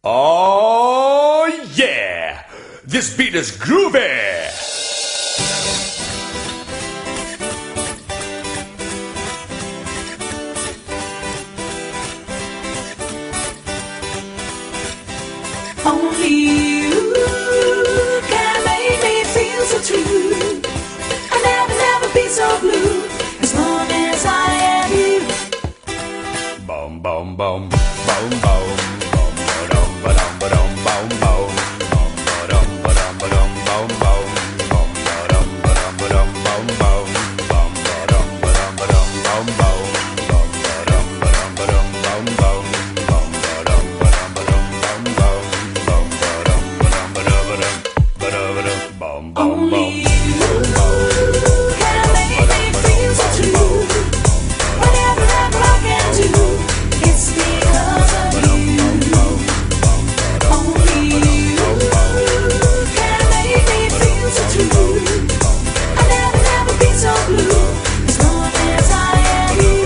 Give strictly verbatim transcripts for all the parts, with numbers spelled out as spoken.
Oh yeah, this beat is groovy. Only you can make me feel so true. I'll never, never be so blue as long as I am you. Boom, boom, boom, boom, boom, boom, ba-dum, ba-dum, ba-dum, boom, boom, boom, ba-dum, ba-dum, ba-dum, boom, boom, boom, ba-dum, ba-dum, ba-dum, boom, boom, boom, ba-dum, ba-dum, ba-dum, boom, boom, boom, ba-dum, ba-dum, ba-dum, boom, boom, boom, ba-dum, ba-dum, ba-dum, boom, boom, boom, ba-dum, ba-dum, ba-dum, ba-dum, boom, boom, Only boom. you can make me feel so true. Whatever ever I can do, it's because of you. Only you can make me feel so true. I'll never, never be so blue as long as I am you.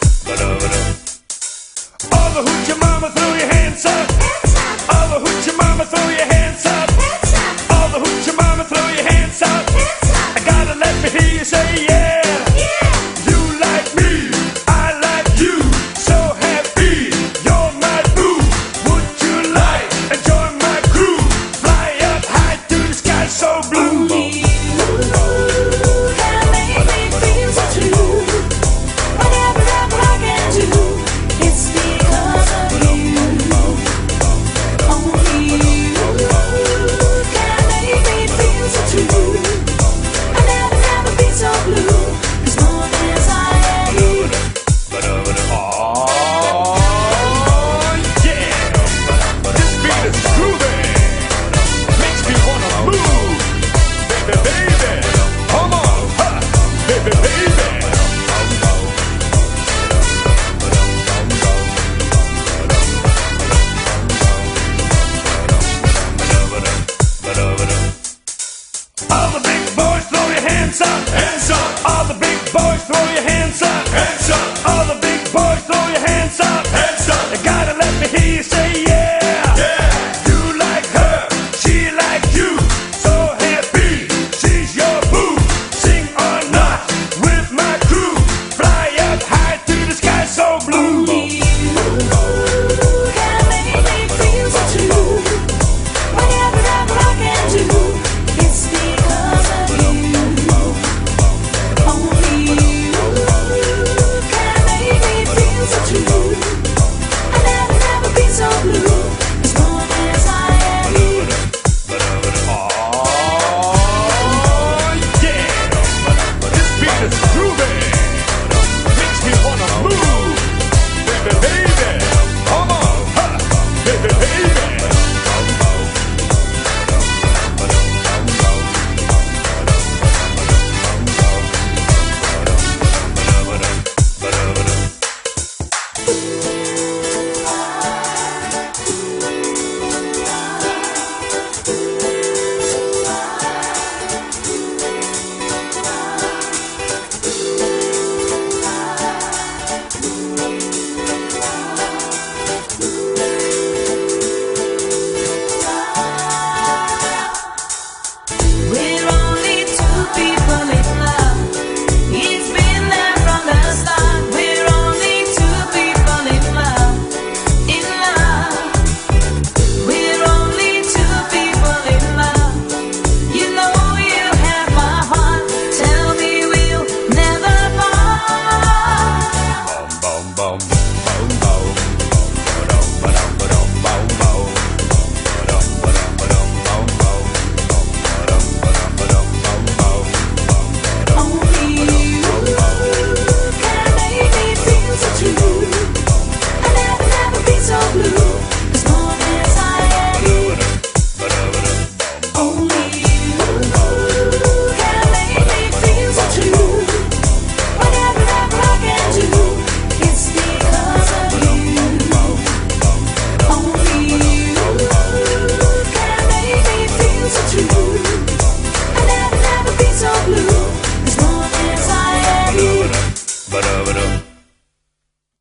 All the hoochie mama, throw your hands up. All the hoochie mama, throw your hands up. All the hoochie mama, throw your hands up. I gotta let me hear you say yeah. You like me, I like you. So happy, you're my boo. Would you like to join my crew? Fly up high to the sky so blue. Only you can make me feel so true. Whatever ever I can do, it's because of you. Only you can make me feel so true. I'll never, never be so blue as long as I am you. Oh yeah, this beat is groovy. Makes me wanna move, baby, baby. Come on, ha, baby, baby. All the big boys, throw your hands up, hands up. All the big boys, throw your hands up.